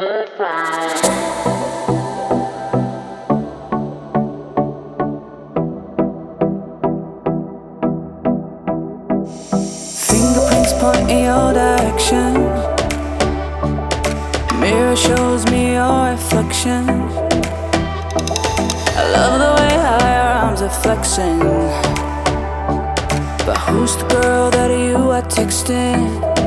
Fingerprints point in your direction. Mirror shows me your reflection. I love the way how your arms are flexing. But who's the girl that you are texting?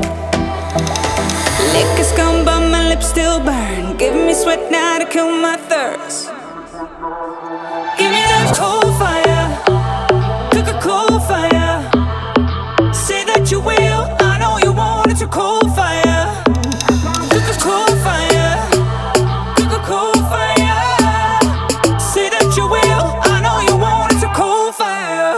Liquor's gone but my lips still burn. Give me sweat now to kill my thirst. Give me that cold fire, cook a cold fire. Say that you will, I know you want it to cold fire. Cook a cold fire, cook a cold fire. Say that you will, I know you want it to cold fire.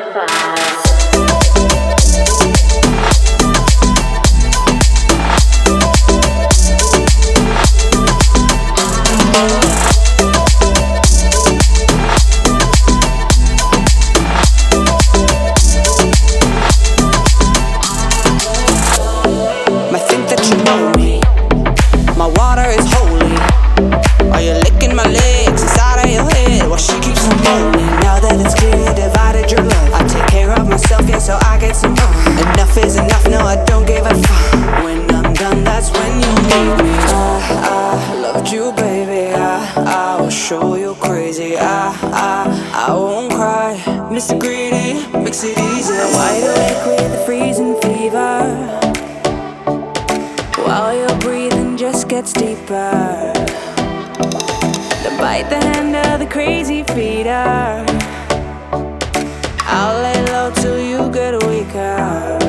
My water is holy. Are you licking my legs inside of your head while she keeps on moaning? Now that it's clear, divided your love. I take care of myself, yeah, so I get some enough is enough, no, I don't give a fuck. When I'm done, that's when you leave me. I loved you, baby. I will show you crazy. I won't cry. Mr. Greedy, makes it easy. Wide awake with a freezing fever. While your breathing just gets deeper. Then bite the hand of the crazy feeder. I'll lay low till you get weaker.